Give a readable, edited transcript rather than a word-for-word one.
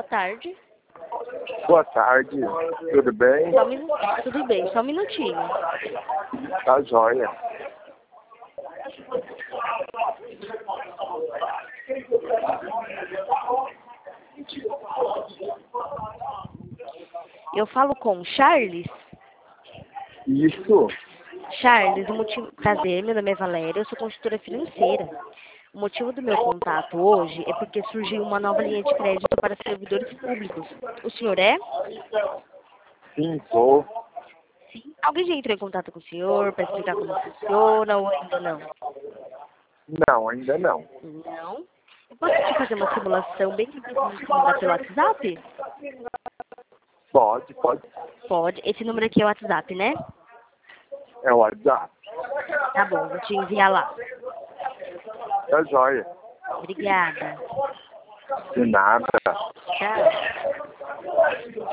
tarde. Boa tarde, tudo bem? Tudo bem, só um minutinho. Tá joia. Eu falo com o Charles. Isso, Charles, o motivo... Prazer, meu nome é Valéria, eu sou consultora financeira. O motivo do meu contato hoje é porque surgiu uma nova linha de crédito para servidores públicos. O senhor é? sim, sou. Sim. Alguém já entrou em contato com o senhor para explicar como funciona ou ainda não? Não, ainda não. Não. Eu posso te fazer uma simulação bem simples mandar pelo WhatsApp? Pode. Pode. Esse número aqui é o WhatsApp, né? É o WhatsApp. Tá bom, vou te enviar lá. Tá joia. Obrigada. De nada. Tchau.